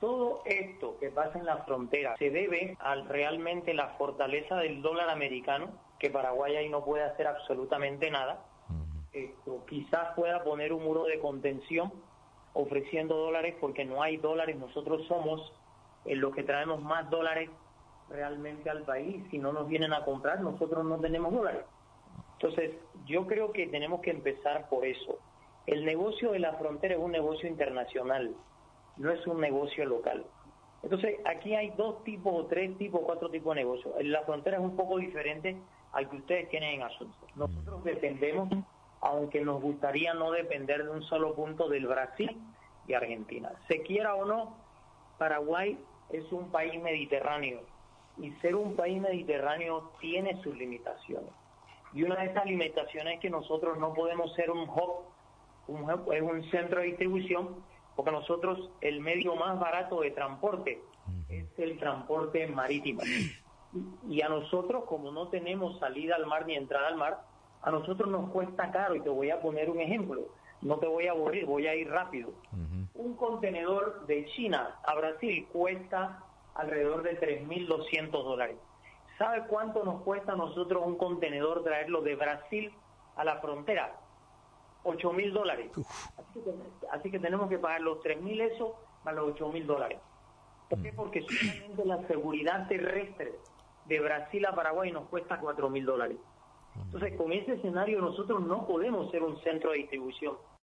Todo esto que pasa en la frontera se debe a realmente la fortaleza del dólar americano, que Paraguay ahí no puede hacer absolutamente nada. Esto quizás pueda poner un muro de contención ofreciendo dólares, porque no hay dólares. Nosotros somos los que traemos más dólares realmente al país. Si no nos vienen a comprar, nosotros no tenemos dólares. Entonces, yo creo que tenemos que empezar por eso. El negocio de la frontera es un negocio internacional, no es un negocio local. Entonces, aquí hay 2 tipos, o 3 tipos, 4 tipos de negocios. La frontera es un poco diferente al que ustedes tienen en Asunción. Nosotros dependemos, aunque nos gustaría no depender de un solo punto, del Brasil y Argentina. Se quiera o no, Paraguay es un país mediterráneo, y ser un país mediterráneo tiene sus limitaciones. Y una de esas limitaciones es que nosotros no podemos ser un hub, es un centro de distribución, porque nosotros el medio más barato de transporte es el transporte marítimo. Y a nosotros, como no tenemos salida al mar ni entrada al mar, a nosotros nos cuesta caro. Y te voy a poner un ejemplo, no te voy a aburrir, voy a ir rápido. Un contenedor de China a Brasil cuesta alrededor de $3.200. ¿Sabe cuánto nos cuesta a nosotros un contenedor traerlo de Brasil a la frontera? $8.000. Así que tenemos que pagar los 3.000 eso más los $8.000. ¿Por qué? Porque solamente la seguridad terrestre de Brasil a Paraguay nos cuesta $4.000. Entonces, con ese escenario nosotros no podemos ser un centro de distribución.